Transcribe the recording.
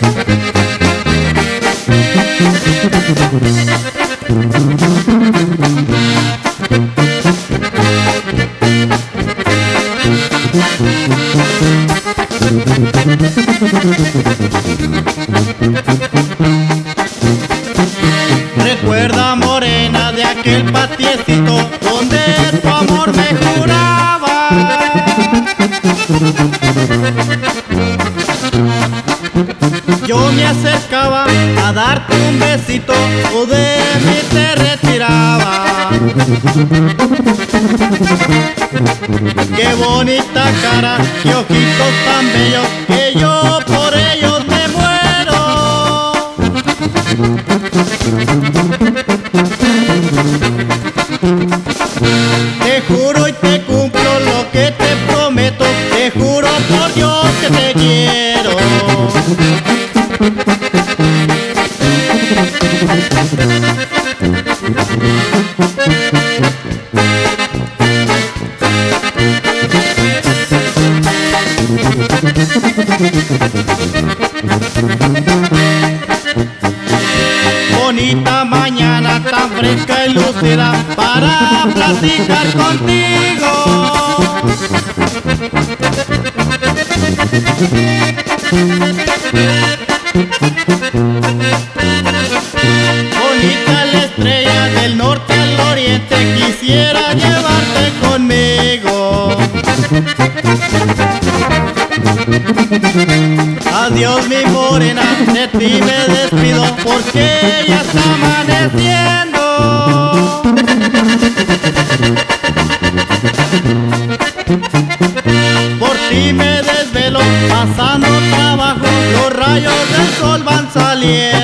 Recuerda, morena, de aquel patiecito donde tu amor me juraba. Yo me acercaba a darte un besito, o de mí te retiraba. Qué bonita cara, qué ojitos tan bellos, que yo por ellos me muero. Te juro y te cumplo lo que te prometo, te juro por Dios que te quiero. Bonita mañana tan fresca y lúcida para platicar contigo. Bonita la estrella del norte al oriente, quisiera llevarte conmigo. Adiós mi morena, de ti me despido porque ya está amaneciendo. Por ti me desvelo, pasando trabajo, los rayos del sol van saliendo.